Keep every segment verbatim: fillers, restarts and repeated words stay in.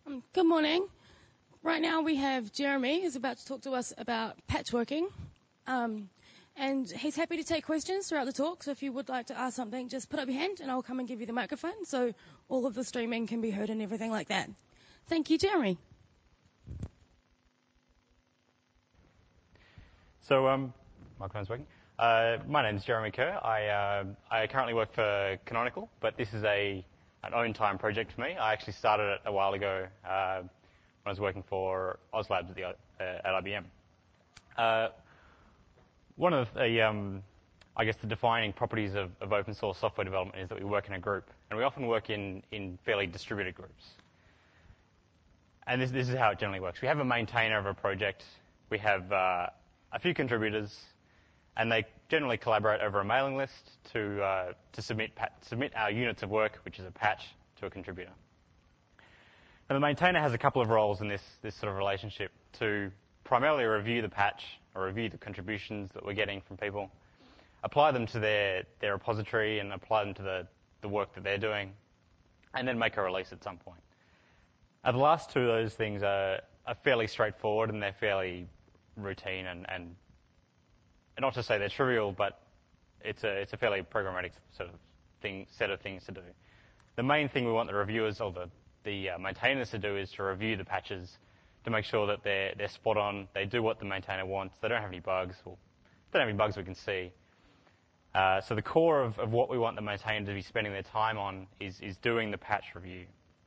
Um, good morning. Right now we have Jeremy who's about to talk to us about patchworking. Um, and he's happy to take questions throughout the talk, so if you would like to ask something, just put up your hand and I'll come and give you the microphone so all of the streaming can be heard and everything like that. Thank you, Jeremy. So, um, microphone's working. Uh, my name is Jeremy Kerr. I, uh, I currently work for Canonical, but this is a an own time project for me. I actually started it a while ago uh, when I was working for OzLabs at, the, uh, at I B M. Uh, one of the, um, I guess, the defining properties of, of open source software development is that we work in a group, and we often work in, in fairly distributed groups. And this, this is how it generally works. We have a maintainer of a project. We have uh, a few contributors, and they generally collaborate over a mailing list to uh, to submit submit our units of work, which is a patch, to a contributor. And the maintainer has a couple of roles in this this sort of relationship: to primarily review the patch or review the contributions that we're getting from people, apply them to their their repository and apply them to the the work that they're doing, and then make a release at some point. Now, the last two of those things are, are fairly straightforward, and they're fairly routine and, and not to say they're trivial, but it's a it's a fairly programmatic sort of thing set of things to do. The main thing we want the reviewers or the the uh, maintainers to do is to review the patches to make sure that they're they're spot on. They do what the maintainer wants. They don't have any bugs. Well, they don't have any bugs we can see. Uh, so the core of, of what we want the maintainer to be spending their time on is is doing the patch review.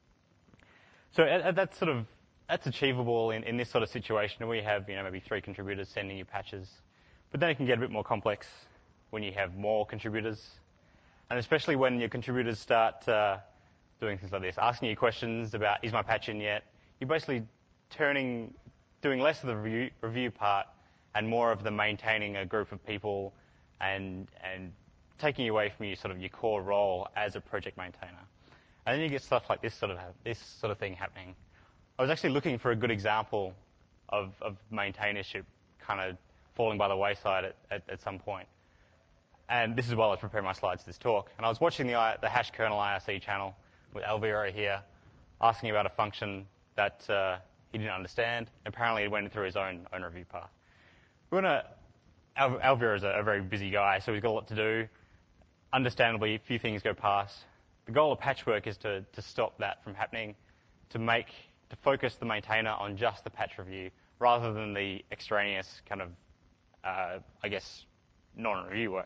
So at, at that sort of that's achievable in, in this sort of situation. We have you know maybe three contributors sending you patches. But then it can get a bit more complex when you have more contributors, and especially when your contributors start uh, doing things like this, asking you questions about, is my patch in yet? You're basically turning, doing less of the review, review part and more of the maintaining a group of people and and taking you away from your sort of your core role as a project maintainer. And then you get stuff like this sort of this sort of thing happening. I was actually looking for a good example of, of maintainership kind of falling by the wayside at, at, at some point. And this is while I was preparing my slides for this talk. And I was watching the, the hash kernel I R C channel with Alviro here, asking about a function that uh, he didn't understand. Apparently, he went through his own own review path. We're gonna, Al, Alviro is a, a very busy guy, so he's got a lot to do. Understandably, a few things go past. The goal of patchwork is to, to stop that from happening, to make, to focus the maintainer on just the patch review, rather than the extraneous kind of Uh, I guess, non-review work.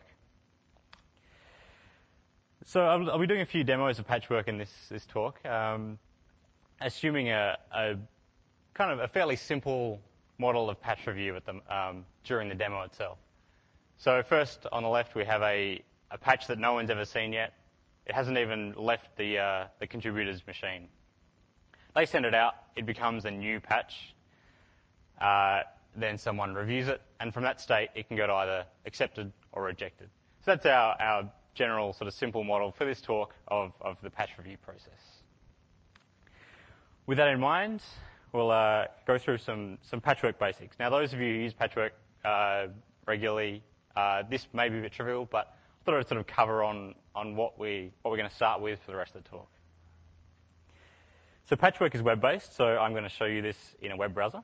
So I'll, I'll be doing a few demos of patchwork in this, this talk, um, assuming a, a kind of a fairly simple model of patch review at the, um, during the demo itself. So first, on the left, we have a, a patch that no one's ever seen yet. It hasn't even left the, uh, the contributor's machine. They send it out. It becomes a new patch. Uh, then someone reviews it, and from that state, it can go to either accepted or rejected. So that's our, our general sort of simple model for this talk of, of the patch review process. With that in mind, we'll uh, go through some, some patchwork basics. Now, those of you who use patchwork uh, regularly, uh, this may be a bit trivial, but I thought I would sort of cover on, on what, we, what we're going to start with for the rest of the talk. So patchwork is web-based, so I'm going to show you this in a web browser.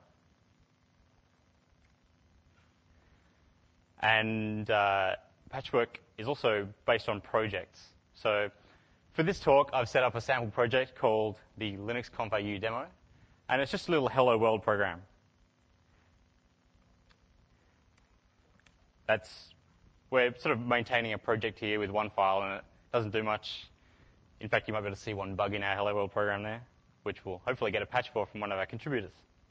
And uh, patchwork is also based on projects. So for this talk, I've set up a sample project called the Linux Conf A U demo, and it's just a little hello world program. That's, we're sort of maintaining a project here with one file, and it doesn't do much. In fact, you might be able to see one bug in our hello world program there, which we'll hopefully get a patch for from one of our contributors.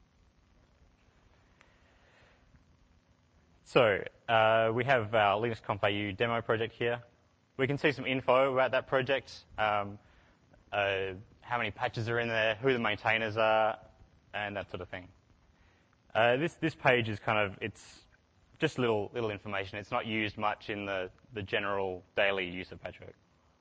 So uh, we have our Linux Conf A U demo project here. We can see some info about that project, um, uh, how many patches are in there, who the maintainers are, and that sort of thing. Uh, this this page is kind of, it's just little little information. It's not used much in the, the general daily use of patchwork.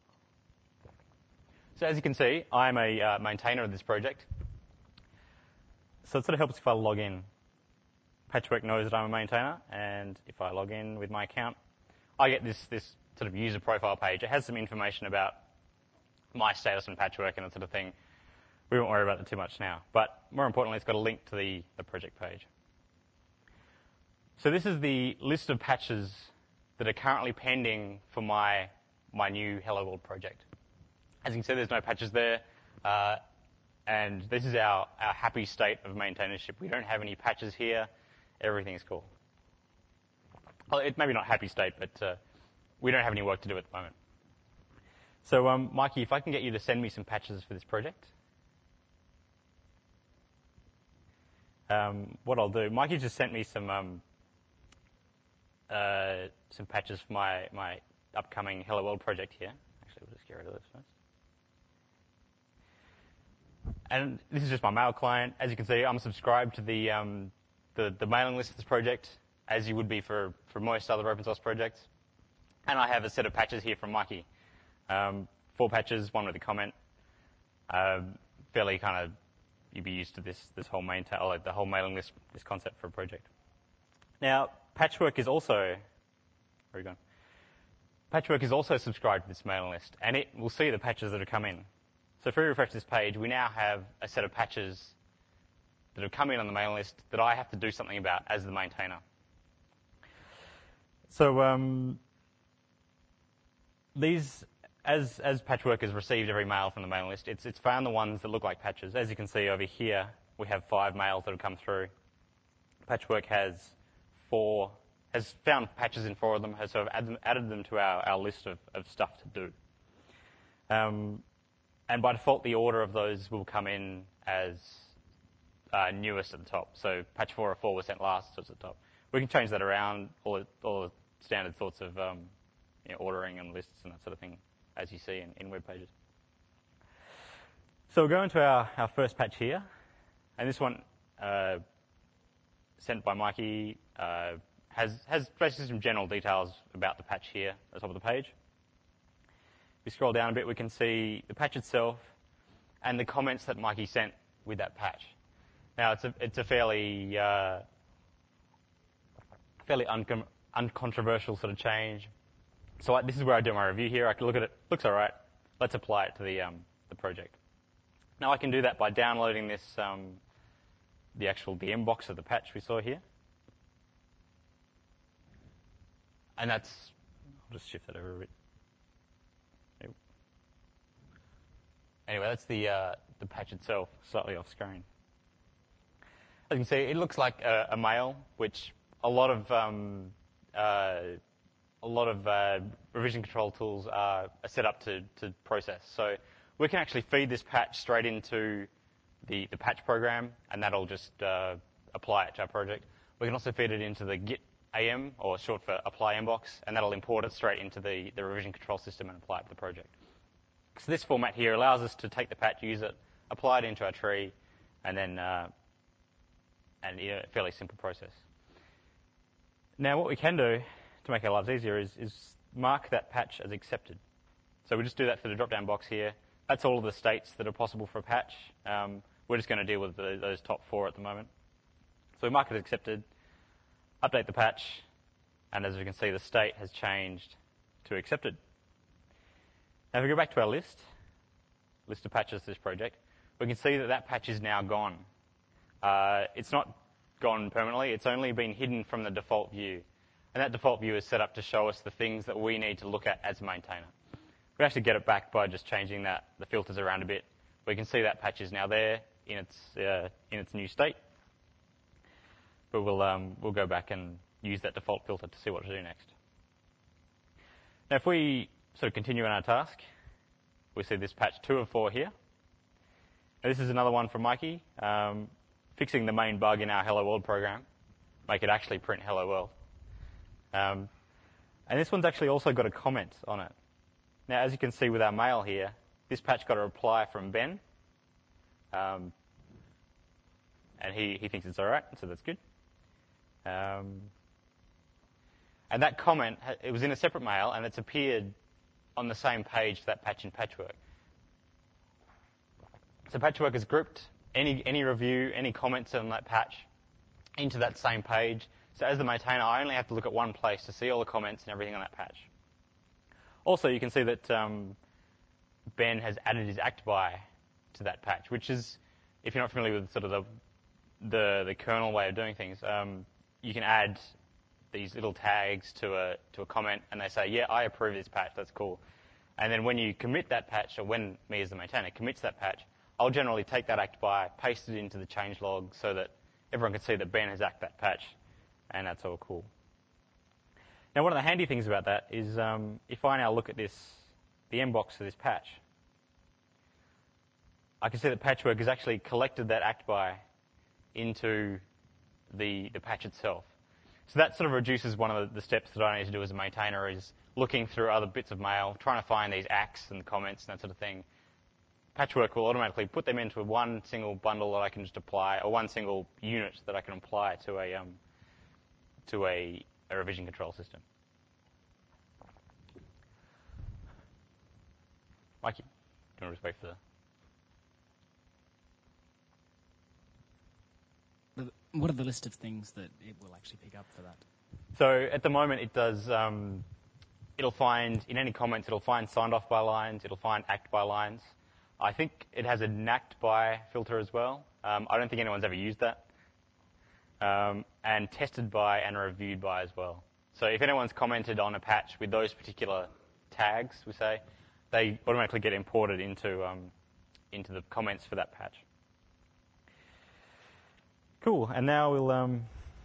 So as you can see, I'm a uh, maintainer of this project. So it sort of helps if I log in. Patchwork knows that I'm a maintainer, and if I log in with my account, I get this, this sort of user profile page. It has some information about my status on Patchwork and that sort of thing. we won't worry about that too much now. But more importantly, it's got a link to the, the project page. So this is the list of patches that are currently pending for my, my new Hello World project. As you can see, there's no patches there. Uh, and this is our, our happy state of maintainership. We don't have any patches here. Everything is cool. Well, it maybe not happy state, but uh, we don't have any work to do at the moment. So, um, Mikey, if I can get you to send me some patches for this project. Um, what I'll do, Mikey just sent me some um, uh, some patches for my, my upcoming Hello World project here. Actually, we'll just get rid of this first. And this is just my mail client. As you can see, I'm subscribed to the, um, the, the mailing list of this project, as you would be for, for most other open source projects. And I have a set of patches here from Mikey. Um, four patches, one with a comment. Uh, fairly kind of, you'd be used to this, this whole main, ta- or the whole mailing list, this concept for a project. Now, Patchwork is also, where are you going? Patchwork is also subscribed to this mailing list, and it will see the patches that have come in. So if we refresh this page, we now have a set of patches that have come in on the mailing list that I have to do something about as the maintainer. So um, these, as, as Patchwork has received every mail from the mailing list, it's, it's found the ones that look like patches. As you can see over here, we have five mails that have come through. Patchwork has four, has found patches in four of them, has sort of add them, added them to our, our list of, of stuff to do. Um, and by default, the order of those will come in as uh, newest at the top. So patch four oh four was sent last, so it's at the top. We can change that around, all, all the standard sorts of um, you know, ordering and lists and that sort of thing, as you see in, in web pages. So we'll go into our, our first patch here. And this one, uh, sent by Mikey, uh, has, has basically some general details about the patch here at the top of the page. If we scroll down a bit, we can see the patch itself and the comments that Mikey sent with that patch. Now, it's a, it's a fairly, uh, fairly uncon- uncontroversial sort of change. So I, this is where I do my review here. I can look at it. Looks all right. Let's apply it to the, um, the project. Now, I can do that by downloading this, um, the actual D M box of the patch we saw here. And that's, I'll just shift that over a bit. Anyway, that's the, uh, the patch itself, slightly off screen. As you can see, it looks like a, a mail, which a lot of um, uh, a lot of uh, revision control tools are, are set up to, to process. So we can actually feed this patch straight into the, the patch program, and that'll just uh, apply it to our project. We can also feed it into the Git A M, or short for apply mbox, and that'll import it straight into the, the revision control system and apply it to the project. So this format here allows us to take the patch, use it, apply it into our tree, and then uh, and you know, a fairly simple process. Now, what we can do to make our lives easier is, is mark that patch as accepted. So we just do that for the drop-down box here. That's all of the states that are possible for a patch. Um, we're just going to deal with the, those top four at the moment. So we mark it as accepted, update the patch, and as we can see, the state has changed to accepted. Now, if we go back to our list, list of patches to this project, we can see that that patch is now gone. Uh, it's not gone permanently. It's only been hidden from the default view. And that default view is set up to show us the things that we need to look at as a maintainer. We actually get it back by just changing that the filters around a bit. We can see that patch is now there in its uh, in its new state. But we'll um, we'll go back and use that default filter to see what to do next. Now, if we sort of continue on our task, we see this patch two of four here. Now, this is another one from Mikey, um, fixing the main bug in our Hello World program, make it actually print Hello World. Um, and this one's actually also got a comment on it. Now, as you can see with our mail here, this patch got a reply from Ben, um, and he, he thinks it's all right, so that's good. Um, and that comment, it was in a separate mail, and it's appeared on the same page for that patch in Patchwork. So Patchwork has grouped any, any review, any comments on that patch into that same page. So as the maintainer, I only have to look at one place to see all the comments and everything on that patch. Also, you can see that um, Ben has added his act by to that patch, which is, if you're not familiar with sort of the the, the kernel way of doing things, um, you can add these little tags to a to a comment, and they say, yeah, I approve this patch, that's cool. And then when you commit that patch, or when me as the maintainer commits that patch, I'll generally take that act by, paste it into the changelog so that everyone can see that Ben has acted that patch, and that's all cool. Now, one of the handy things about that is um, if I now look at this, the mbox for this patch, I can see that Patchwork has actually collected that act by into the, the patch itself. So that sort of reduces one of the, the steps that I need to do as a maintainer, is looking through other bits of mail, trying to find these acts and comments and that sort of thing. Patchwork will automatically put them into one single bundle that I can just apply, or one single unit that I can apply to a um, to a, a revision control system. Mikey, do you want to just wait for the... What are the list of things that it will actually pick up for that? So at the moment it does, um, it'll find, in any comments, it'll find signed off by lines, it'll find act by lines. I think it has an act by filter as well. Um, I don't think anyone's ever used that. Um, and tested by and reviewed by as well. So if anyone's commented on a patch with those particular tags, we say, they automatically get imported into, um, into the comments for that patch. Cool, and now we'll um,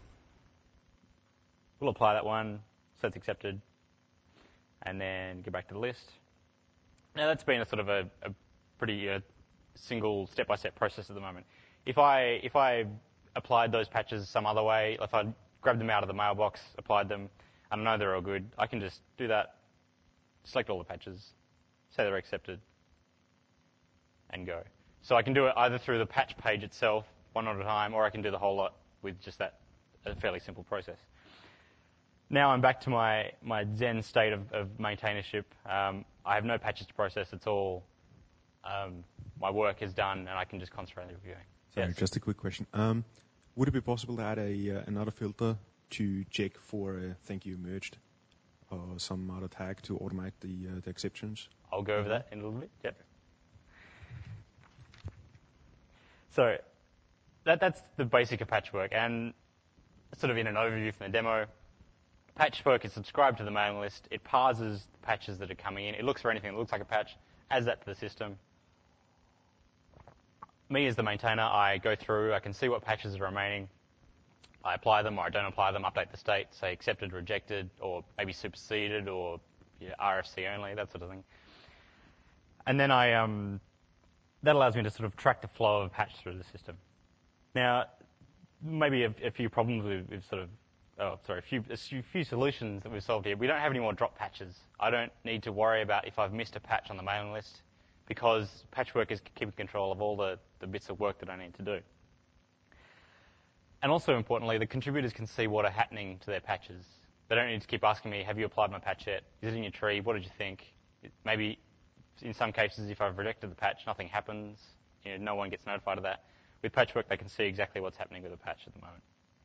we'll apply that one, so it's accepted, and then go back to the list. Now that's been a sort of a, a pretty uh, single step-by-step process at the moment. If I if I applied those patches some other way, if I grabbed them out of the mailbox, applied them, and I know they're all good, I can just do that, select all the patches, say they're accepted, and go. So I can do it either through the patch page itself, one at a time, or I can do the whole lot with just that, a fairly simple process. Now I'm back to my, my zen state of, of maintainership. Um, I have no patches to process. It's all, um, my work is done, and I can just concentrate on reviewing. Sorry, Yes. just a quick question. Um, would it be possible to add a uh, another filter to check for uh, thank you merged, or some other tag to automate the, uh, the exceptions? I'll go over that in a little bit. Yep. So that, that's the basic of Patchwork, and sort of in an overview from the demo, Patchwork is subscribed to the mailing list. It parses the patches that are coming in. It looks for anything that looks like a patch, adds that to the system. Me as the maintainer, I go through, I can see what patches are remaining. I apply them or I don't apply them, update the state, say accepted, rejected, or maybe superseded, or yeah, R F C only, that sort of thing. And then I, um, that allows me to sort of track the flow of a patch through the system. Now, maybe a, a few problems we've, we've sort of, oh, sorry, a few, a few solutions that we've solved here. We don't have any more drop patches. I don't need to worry about if I've missed a patch on the mailing list, because Patchwork is keeping control of all the, the bits of work that I need to do. And also importantly, the contributors can see what are happening to their patches. They don't need to keep asking me, have you applied my patch yet? Is it in your tree? What did you think? It, maybe in some cases, if I've rejected the patch, nothing happens. You know, no one gets notified of that. With Patchwork, they can see exactly what's happening with the patch at the moment.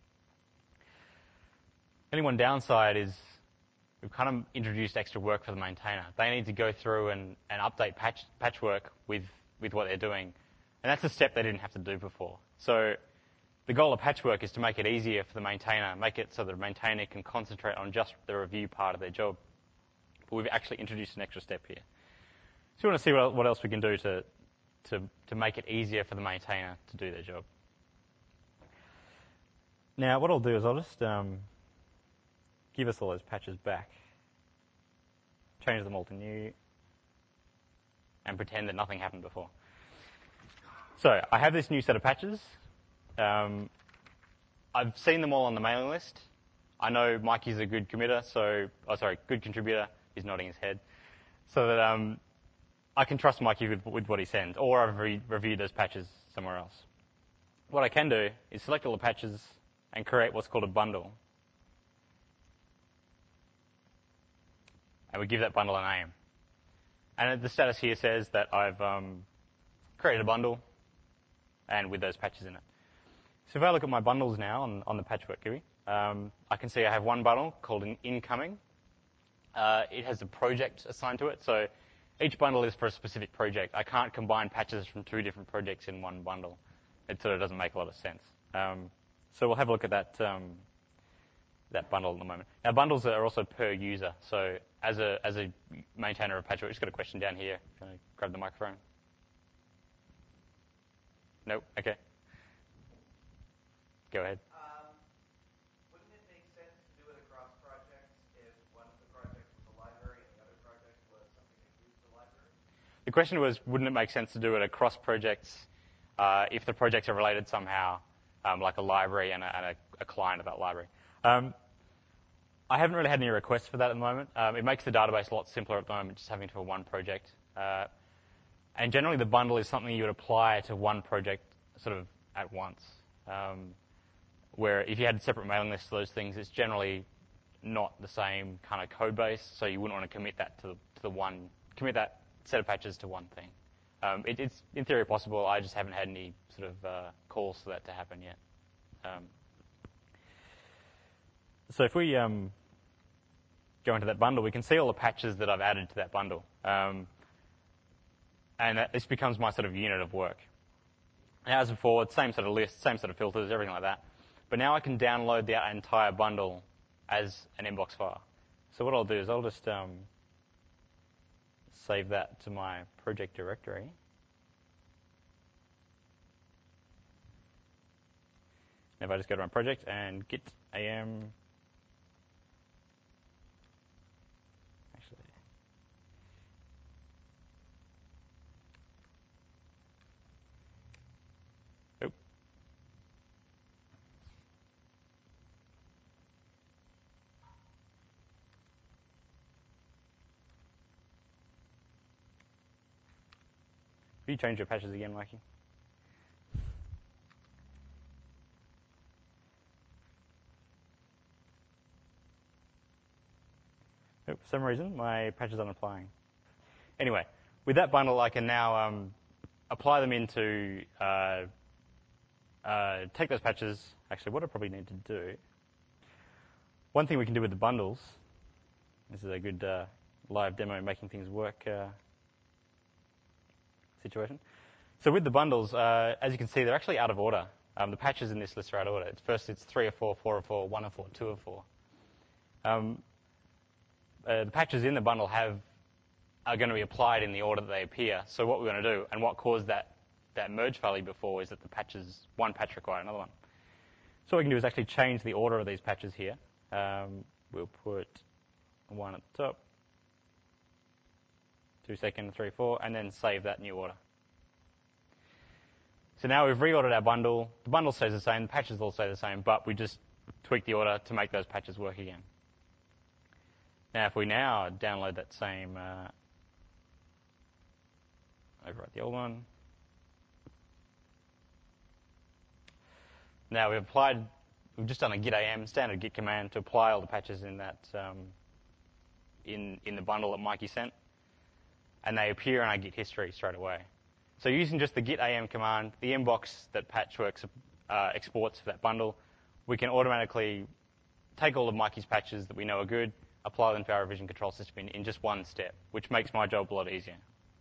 Only one downside is we've kind of introduced extra work for the maintainer. They need to go through and, and update patch, Patchwork with, with what they're doing. And that's a step they didn't have to do before. So the goal of Patchwork is to make it easier for the maintainer, make it so the maintainer can concentrate on just the review part of their job. But we've actually introduced an extra step here. So we want to see what, what else we can do to, to, to make it easier for the maintainer to do their job. Now, what I'll do is I'll just um, give us all those patches back, change them all to new, and pretend that nothing happened before. So I have this new set of patches. Um, I've seen them all on the mailing list. I know Mikey's a good committer, so, oh sorry, good contributor. He's nodding his head. So that um, I can trust Mikey with, with what he sends, or I've re reviewed those patches somewhere else. What I can do is select all the patches and create what's called a bundle. And we give that bundle a name. And the status here says that I've um, created a bundle and with those patches in it. So if I look at my bundles now on, on the Patchwork G U I, um, I can see I have one bundle called an incoming. Uh, it has a project assigned to it. So each bundle is for a specific project. I can't combine patches from two different projects in one bundle. It sort of doesn't make a lot of sense. Um, so we'll have a look at that um, that bundle in a moment. Now, bundles are also per user. So as a as a maintainer of Patchwork, just got a question down here. Can I grab the microphone? Nope. Okay. Go ahead. Um, wouldn't it make sense to do it across projects if one of the projects was a library and the other project was something that used the library? The question was, wouldn't it make sense to do it across projects uh, if the projects are related somehow, um, like a library and, a, and a, a client of that library? Um, I haven't really had any requests for that at the moment. Um, it makes the database a lot simpler at the moment, just having it for one project. Uh, and generally, the bundle is something you would apply to one project sort of at once. Um, where if you had separate mailing lists for those things, it's generally not the same kind of code base, so you wouldn't want to commit that to the, to the one, commit that set of patches to one thing. Um, it, it's in theory possible. I just haven't had any sort of uh, calls for that to happen yet. Um, so if we um, go into that bundle, we can see all the patches that I've added to that bundle. Um, and that, this becomes my sort of unit of work. Now, as before, same sort of list, same sort of filters, everything like that. But now I can download the entire bundle as an Mbox file. So what I'll do is I'll just um, save that to my project directory. If I just go to my project and git am, actually, oh. Have you changed your patches again, Mikey? Oh, for some reason, my patches aren't applying. Anyway, with that bundle, I can now um, apply them into, uh, uh, take those patches. Actually, what I probably need to do, one thing we can do with the bundles, this is a good uh, live demo making things work uh, situation. So with the bundles, uh, as you can see, they're actually out of order. Um, the patches in this list are out of order. It's first, it's three of four, four of four, one of four, two of four. Um, uh, the patches in the bundle have are going to be applied in the order that they appear. So what we're going to do, and what caused that that merge failure before, is that the patches, one patch required another one. So what we can do is actually change the order of these patches here. Um, we'll put one at the top, two second, three, four, and then save that new order. So now we've reordered our bundle. The bundle stays the same, the patches all stay the same, but we just tweak the order to make those patches work again. Now if we now download that same, uh, overwrite the old one. Now we've applied, we've just done a git am, standard git command, to apply all the patches in that, um, in, in the bundle that Mikey sent. And they appear in our Git history straight away. So using just the git am command, the Mbox that Patchworks uh, exports for that bundle, we can automatically take all of Mikey's patches that we know are good, apply them to our revision control system in, in just one step, which makes my job a lot easier.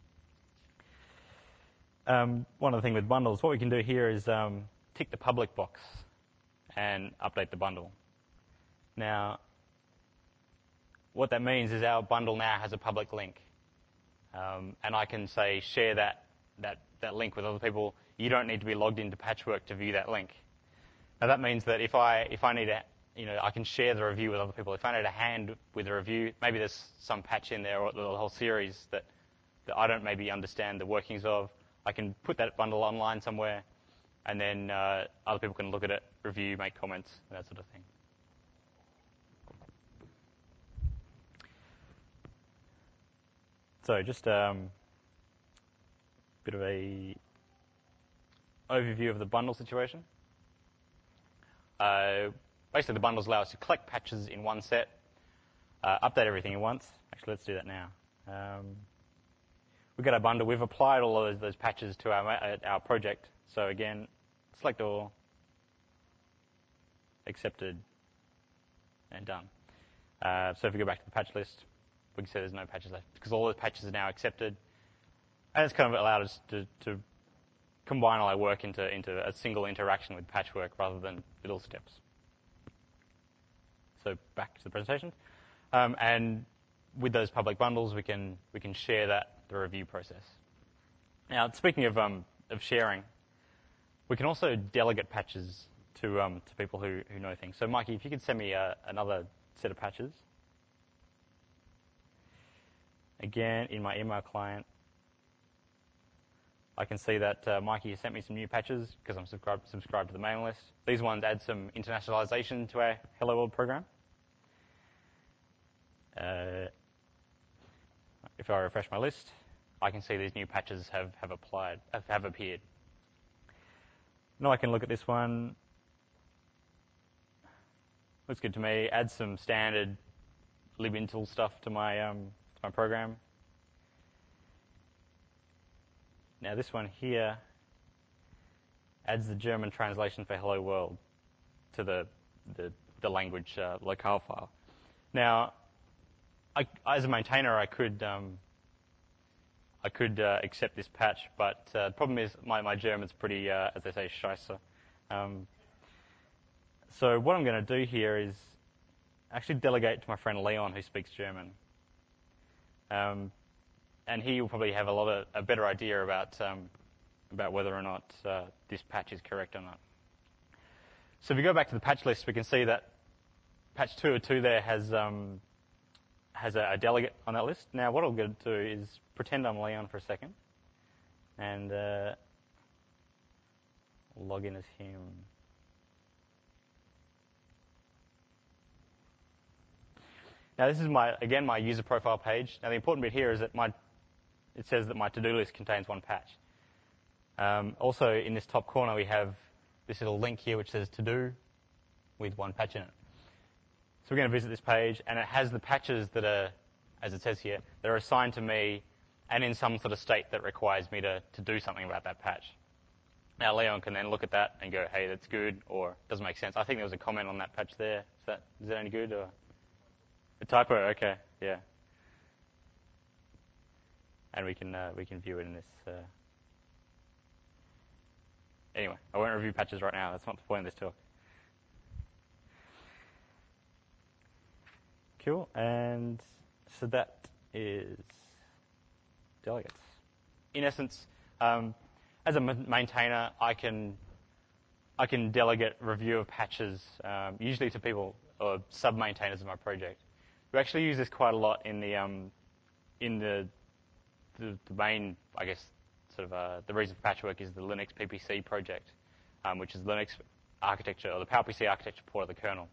Um, one other thing with bundles, what we can do here is um, tick the public box and update the bundle. Now, what that means is our bundle now has a public link. Um, and I can say share that, that, that link with other people. You don't need to be logged into Patchwork to view that link. Now that means that if I, if I need a, you know, I can share the review with other people. If I need a hand with a review, maybe there's some patch in there or the whole series that, that I don't maybe understand the workings of, I can put that bundle online somewhere, and then uh, other people can look at it, review, make comments, and that sort of thing. So just a um, bit of a overview of the bundle situation. Uh, basically, the bundles allow us to collect patches in one set, uh, update everything at once. Actually, let's do that now. Um, we've got our bundle. We've applied all of those, those patches to our, uh, our project. So again, select all, accepted, and done. Uh, so if we go back to the patch list, we can say there's no patches left because all the patches are now accepted. And it's kind of allowed us to, to combine all our work into, into a single interaction with Patchwork rather than little steps. So back to the presentation. Um, and with those public bundles, we can, we can share that, the review process. Now, speaking of, um, of sharing, we can also delegate patches to, um, to people who, who know things. So Mikey, if you could send me uh, another set of patches. Again, in my email client, I can see that uh, Mikey has sent me some new patches because I'm subscribed, subscribed to the mailing list. These ones add some internationalization to our Hello World program. Uh, if I refresh my list, I can see these new patches have, have applied, have, have appeared. Now I can look at this one. Looks good to me. Add some standard libintel stuff to my um, to my program. Now this one here adds the German translation for Hello World to the the, the language uh, locale file. Now, I, as a maintainer, I could um, I could uh, accept this patch, but uh, the problem is my, my German's pretty, uh, as they say, scheisse. Um, so what I'm going to do here is actually delegate to my friend Leon, who speaks German. Um, and he will probably have a lot of a better idea about um, about whether or not uh, this patch is correct or not. So if we go back to the patch list, we can see that patch two oh two there has um, has a, a delegate on that list. Now what I'm going to do is pretend I'm Leon for a second and uh, log in as him. Now this is my again my user profile page. Now the important bit here is that my it says that my to-do list contains one patch. Um, also in this top corner we have this little link here which says to do with one patch in it. So we're going to visit this page and it has the patches that are, as it says here, that are assigned to me and in some sort of state that requires me to, to do something about that patch. Now Leon can then look at that and go, hey, that's good, or doesn't make sense. I think there was a comment on that patch there. Is that, is that any good? Or a typo? Okay, yeah. And we can uh, we can view it in this. Uh... Anyway, I won't review patches right now. That's not the point of this talk. Cool, and so that is delegates. In essence, um, as a maintainer, I can I can delegate review of patches, um, usually to people or sub-maintainers of my project. We actually use this quite a lot in the um, in the, the the main, I guess, sort of uh, the reason for Patchwork is the Linux P P C project, um, which is Linux architecture or the PowerPC architecture port of the kernel.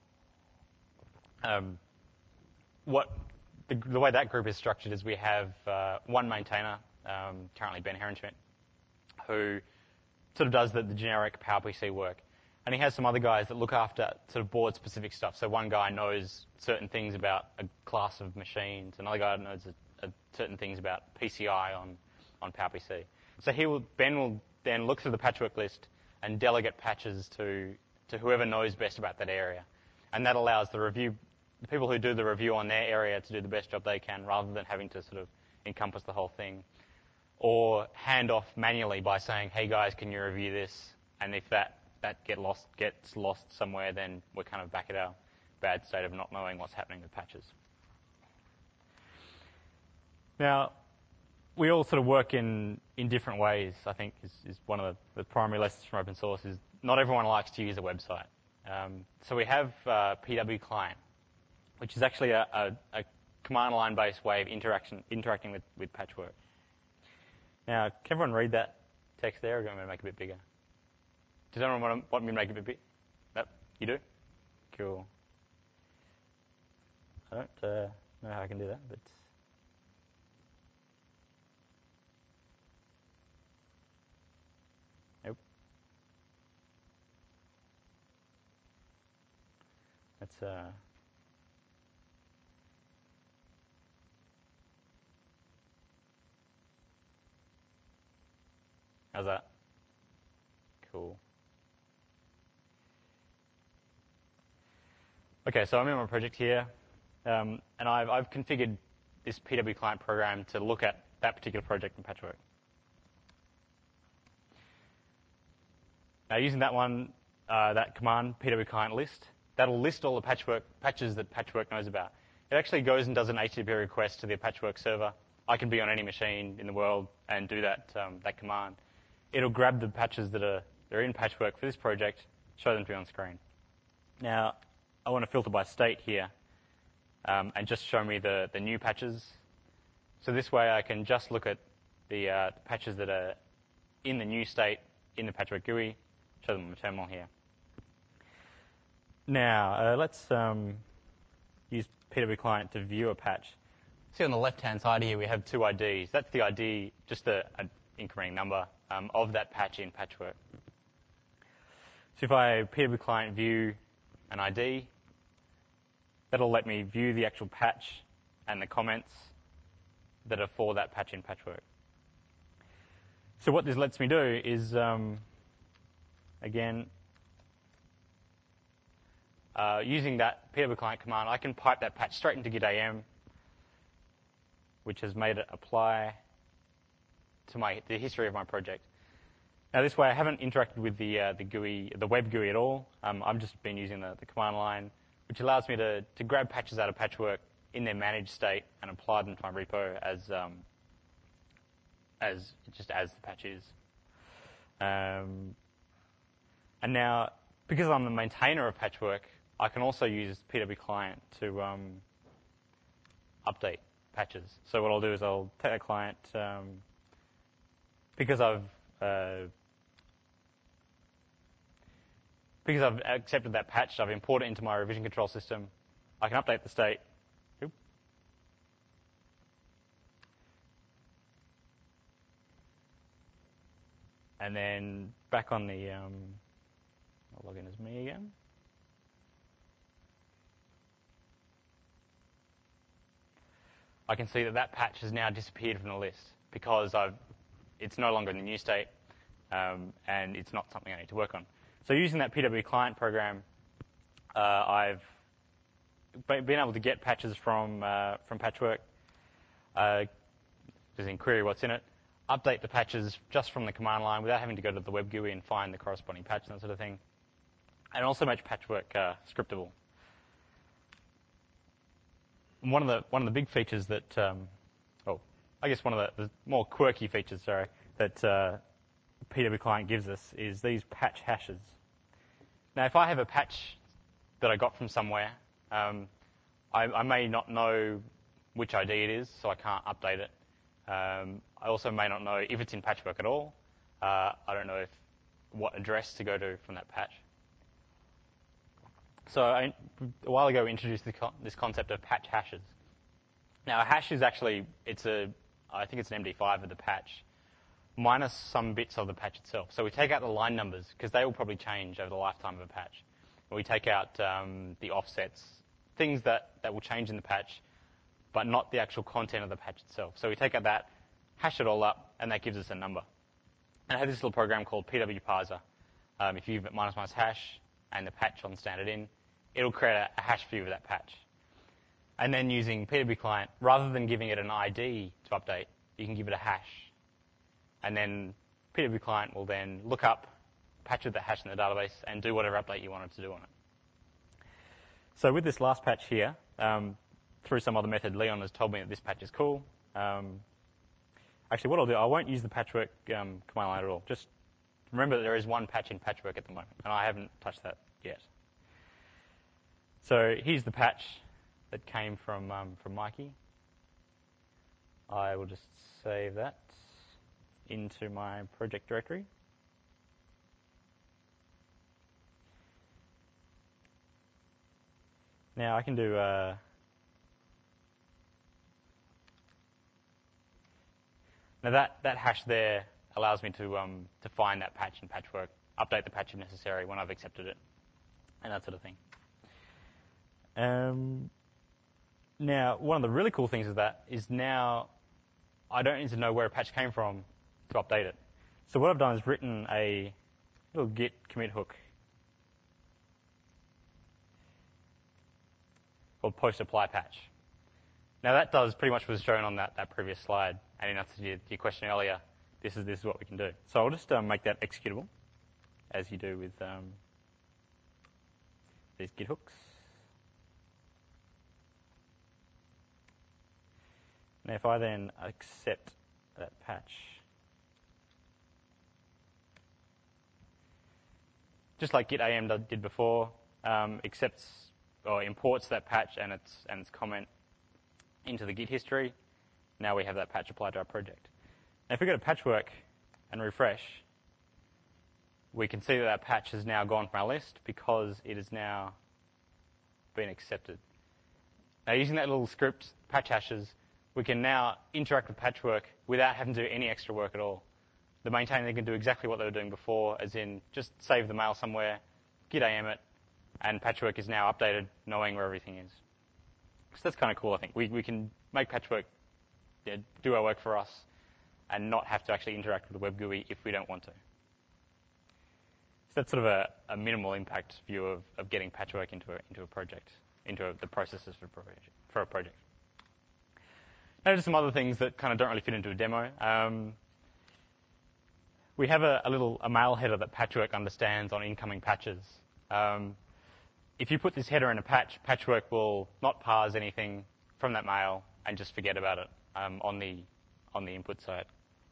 Um, what the, the way that group is structured is we have uh, one maintainer, um, currently Ben Herenschmidt, who sort of does the, the generic PowerPC work. And he has some other guys that look after sort of board-specific stuff. So one guy knows certain things about a class of machines. Another guy knows a, a certain things about P C I on, on PowerPC. So he will, Ben will then look through the patchwork list and delegate patches to, to whoever knows best about that area. And that allows the review, the people who do the review on their area to do the best job they can rather than having to sort of encompass the whole thing. Or hand off manually by saying, hey guys, can you review this? And if that, that get lost, gets lost somewhere, then we're kind of back at our bad state of not knowing what's happening with patches. Now, we all sort of work in, in different ways, I think, is, is one of the, the primary lessons from open source, is not everyone likes to use a website. Um, so we have uh, P W Client, which is actually a, a, a command line-based way of interaction, interacting with, with Patchwork. Now, can everyone read that text there, or do you want me to make it a bit bigger? Does anyone want, to, want me to make it a bit big? Nope, you do? Cool. I don't uh, know how I can do that, but... Nope. That's... Uh, How's that? Cool. Okay, so I'm in my project here, um, and I've, I've configured this P W client program to look at that particular project in Patchwork. Now, using that one, uh, that command, P W client list, that'll list all the patchwork patches that Patchwork knows about. It actually goes and does an H T T P request to the Patchwork server. I can be on any machine in the world and do that um, that command. It'll grab the patches that are, that are in Patchwork for this project, show them to me on screen. Now, I want to filter by state here um, and just show me the, the new patches. So this way I can just look at the, uh, the patches that are in the new state in the Patchwork G U I, show them on the terminal here. Now, uh, let's um, use P W client to view a patch. See on the left-hand side here we have two I Ds. That's the I D, just an incrementing number um, of that patch in Patchwork. So if I P W client view an I D, that'll let me view the actual patch and the comments that are for that patch in Patchwork. So what this lets me do is, um, again, uh, using that P W client command, I can pipe that patch straight into Git A M, which has made it apply to my the history of my project. Now, this way, I haven't interacted with the uh, the G U I, the web G U I at all. Um, I've just been using the, the command line, which allows me to to grab patches out of Patchwork in their managed state and apply them to my repo as um, as just as the patch is. Um, and now, because I'm the maintainer of Patchwork, I can also use P W client to um, update patches. So what I'll do is I'll take that client, um, because I've uh, because I've accepted that patch, I've imported it into my revision control system. I can update the state. Oop. And then back on the, um, I'll log in as me again. I can see that that patch has now disappeared from the list because I've, it's no longer in the new state, um, and it's not something I need to work on. So using that P W client program, uh, I've been able to get patches from uh, from Patchwork, uh, just in query what's in it, update the patches just from the command line without having to go to the web G U I and find the corresponding patch and that sort of thing, and also make Patchwork uh, scriptable. And one of the one of the big features that, um, oh, I guess one of the, the more quirky features, sorry, that uh, P W client gives us is these patch hashes. Now, if I have a patch that I got from somewhere, um, I, I may not know which I D it is, so I can't update it. Um, I also may not know if it's in Patchwork at all. Uh, I don't know if what address to go to from that patch. So I, a while ago, we introduced the co this concept of patch hashes. Now, a hash is actually, it's a, I think it's an M D five of the patch, minus some bits of the patch itself. So we take out the line numbers, because they will probably change over the lifetime of a patch. And we take out um, the offsets, things that, that will change in the patch, but not the actual content of the patch itself. So we take out that, hash it all up, and that gives us a number. And I have this little program called P W parser. Um, if you give it minus minus hash and the patch on standard in, it'll create a, a hash view of that patch. And then using P W client, rather than giving it an I D to update, you can give it a hash. And then P W client will then look up, patch with the hash in the database, and do whatever update you want it to do on it. So with this last patch here, um, through some other method, Leon has told me that this patch is cool. Um, actually, what I'll do, I won't use the Patchwork um, command line at all. Just remember that there is one patch in Patchwork at the moment, and I haven't touched that yet. So here's the patch that came from um, from Mikey. I will just save that into my project directory. Now I can do uh, now that that hash there allows me to um, to find that patch in Patchwork, update the patch if necessary when I've accepted it, and that sort of thing. Um, now, one of the really cool things is that is now I don't need to know where a patch came from to update it. So what I've done is written a little git commit hook called post apply patch. Now that does pretty much what was shown on that, that previous slide, and in answer to your, your question earlier, this is this is what we can do. So I'll just um, make that executable, as you do with um, these Git hooks. Now if I then accept that patch, just like Git A M did before, um, accepts or imports that patch and its and its comment into the Git history. Now we have that patch applied to our project. Now if we go to Patchwork and refresh, we can see that that patch has now gone from our list because it has now been accepted. Now using that little script, patch hashes, we can now interact with Patchwork without having to do any extra work at all. The maintainer can do exactly what they were doing before, as in just save the mail somewhere, Git A M it, and Patchwork is now updated, knowing where everything is. So that's kind of cool, I think. We, we can make Patchwork yeah, do our work for us and not have to actually interact with the web G U I if we don't want to. So that's sort of a, a minimal impact view of, of getting Patchwork into a, into a project, into a, the processes for, project, for a project. Now just some other things that kind of don't really fit into a demo. Um, we have a, a little a mail header that Patchwork understands on incoming patches. Um, if you put this header in a patch, Patchwork will not parse anything from that mail and just forget about it um, on the on the input side.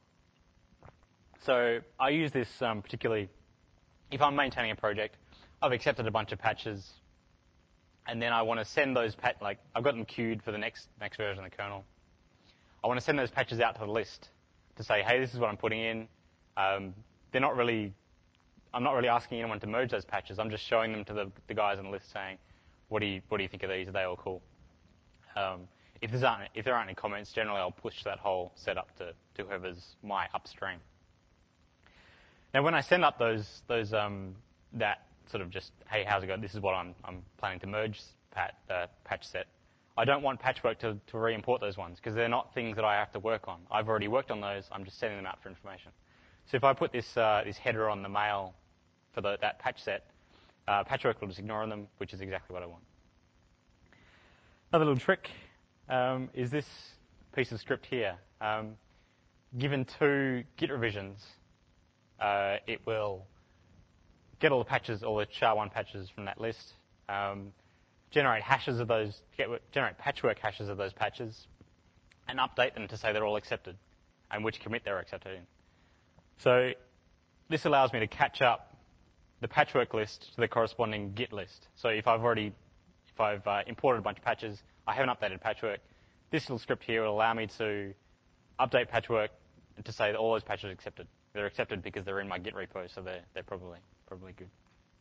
So I use this um, particularly if I'm maintaining a project. I've accepted a bunch of patches, and then I want to send those pat like I've got them queued for the next next version of the kernel. I want to send those patches out to the list to say, hey, this is what I'm putting in. Um, they're not really, I'm not really asking anyone to merge those patches. I'm just showing them to the, the guys on the list saying, what do you what do you think of these? Are they all cool? Um, if, there's aren't, if there aren't any comments, generally I'll push that whole setup to, to whoever's my upstream. Now when I send up those those um, that sort of just, hey, how's it going? This is what I'm I'm planning to merge pat, uh, patch set. I don't want Patchwork to, to re-import those ones because they're not things that I have to work on. I've already worked on those. I'm just sending them out for information. So if I put this uh, this header on the mail for the, that patch set, uh, Patchwork will just ignore them, which is exactly what I want. Another little trick um, is this piece of script here. Um, given two Git revisions, uh, it will get all the patches, all the S H A one patches from that list, um, generate hashes of those, generate Patchwork hashes of those patches, and update them to say they're all accepted and which commit they're accepted in. So this allows me to catch up the Patchwork list to the corresponding Git list. So if I've already, if I've uh, imported a bunch of patches, I haven't updated Patchwork, this little script here will allow me to update Patchwork and to say that all those patches are accepted. They're accepted because they're in my Git repo, so they're, they're probably, probably good.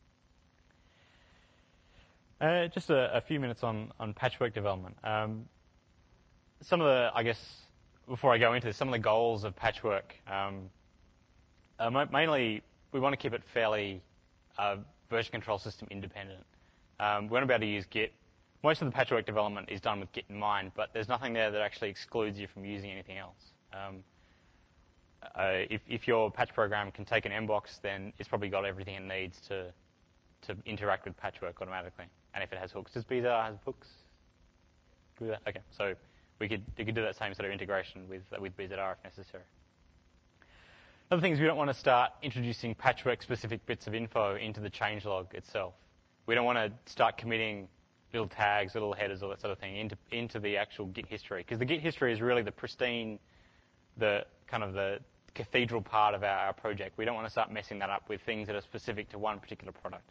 Uh, just a, a few minutes on, on Patchwork development. Um, some of the, I guess, before I go into this, some of the goals of Patchwork, um, uh, mainly we want to keep it fairly uh, version control system independent. Um, we want to be able to use Git. Most of the Patchwork development is done with Git in mind, but there's nothing there that actually excludes you from using anything else. Um, uh, if, if your patch program can take an mbox, then it's probably got everything it needs to to interact with Patchwork automatically. And if it has hooks, does Beezar have hooks? Good with that? Okay, so we could you could do that same sort of integration with uh, with B Z R if necessary. Other things, we don't want to start introducing Patchwork-specific bits of info into the changelog itself. We don't want to start committing little tags, little headers, all that sort of thing into into the actual Git history, because the Git history is really the pristine, the kind of the cathedral part of our, our project. We don't want to start messing that up with things that are specific to one particular product.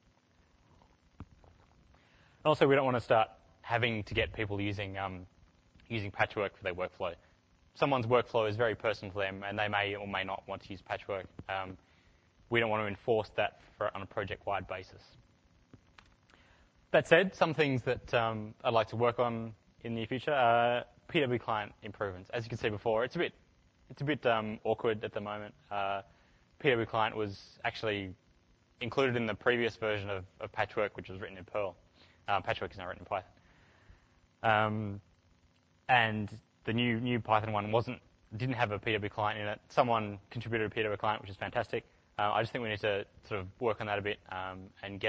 Also, we don't want to start having to get people using um, using Patchwork for their workflow. Someone's workflow is very personal to them, and they may or may not want to use Patchwork. Um, we don't want to enforce that for, on a project-wide basis. That said, some things that um, I'd like to work on in the near future are P W client improvements. As you can see before, it's a bit it's a bit um, awkward at the moment. Uh, P W client was actually included in the previous version of, of Patchwork, which was written in Perl. Um, Patchwork is now written in Python. Um, and the new new Python one wasn't didn't have a P W client in it. Someone contributed a P W client, which is fantastic. Uh, I just think we need to sort of work on that a bit um, and get it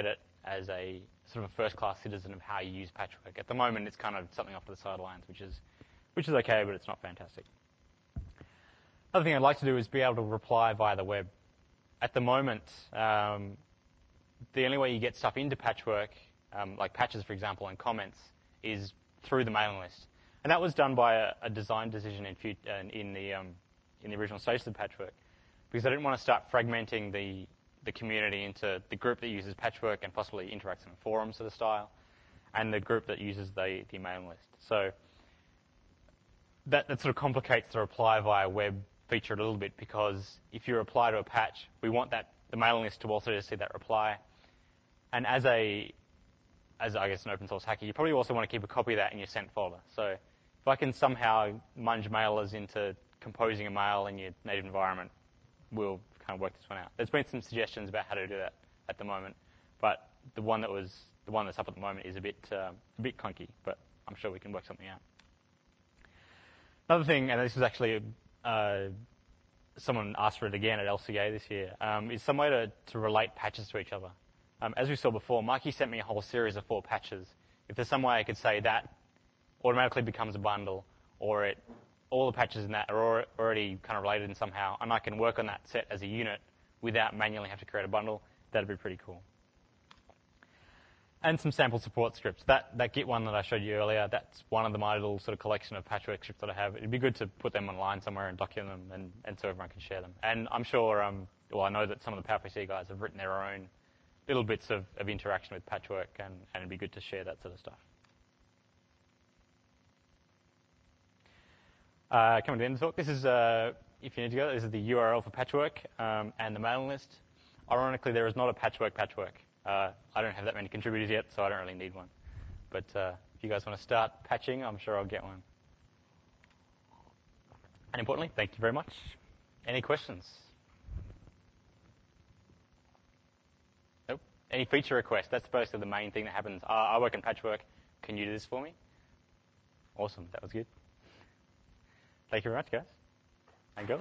as a sort of a first-class citizen of how you use Patchwork. At the moment, it's kind of something off to the sidelines, which is which is okay, but it's not fantastic. Another thing I'd like to do is be able to reply via the web. At the moment, um, the only way you get stuff into Patchwork, um, like patches, for example, and comments, is through the mailing list. And that was done by a, a design decision in, fut- uh, in, the, um, in the original stages of Patchwork, because I didn't want to start fragmenting the, the community into the group that uses Patchwork and possibly interacts in a forum sort of style, and the group that uses the, the mailing list. So that, that sort of complicates the reply via web feature a little bit, because if you reply to a patch, we want that the mailing list to also see that reply. And as a, as I guess an open source hacker, you probably also want to keep a copy of that in your sent folder. So if I can somehow munge mailers into composing a mail in your native environment, we'll kind of work this one out. There's been some suggestions about how to do that at the moment, but the one that was the one that's up at the moment is a bit uh, a bit clunky, but I'm sure we can work something out. Another thing, and this is actually uh, someone asked for it again at L C A this year, um, is some way to, to relate patches to each other. Um, as we saw before, Mikey sent me a whole series of four patches. If there's some way I could say that automatically becomes a bundle, or it all the patches in that are already kind of related in somehow, and I can work on that set as a unit without manually have to create a bundle, that'd be pretty cool. And some sample support scripts. That, that Git one that I showed you earlier, that's one of the my little sort of collection of Patchwork scripts that I have. It'd be good to put them online somewhere and document them, and, and so everyone can share them. And I'm sure, um, well, I know that some of the PowerPC guys have written their own little bits of, of interaction with Patchwork, and, and it'd be good to share that sort of stuff. Uh, coming to the end of the talk, this is, uh, if you need to go, this is the U R L for Patchwork um, and the mailing list. Ironically, there is not a Patchwork Patchwork. Uh, I don't have that many contributors yet, so I don't really need one. But uh, if you guys want to start patching, I'm sure I'll get one. And importantly, thank you very much. Any questions? Nope. Any feature requests? That's basically the main thing that happens. Uh, I work in Patchwork. Can you do this for me? Awesome. That was good. Thank you very much, guys and girls.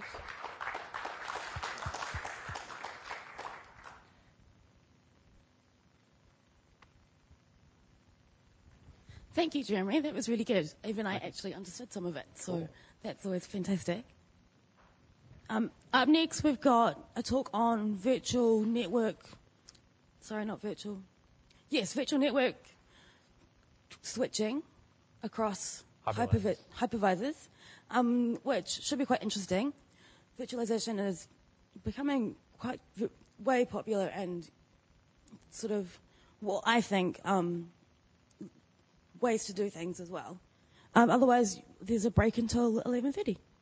Thank you, Jeremy. That was really good. Even I actually understood some of it, so cool. That's always fantastic. Um, up next, we've got a talk on virtual network. Sorry, not virtual. Yes, virtual network switching across hypervisors, hypervisors um, which should be quite interesting. Virtualization is becoming quite v- way popular and sort of what I think. Um, ways to do things as well. Um, otherwise, there's a break until eleven thirty.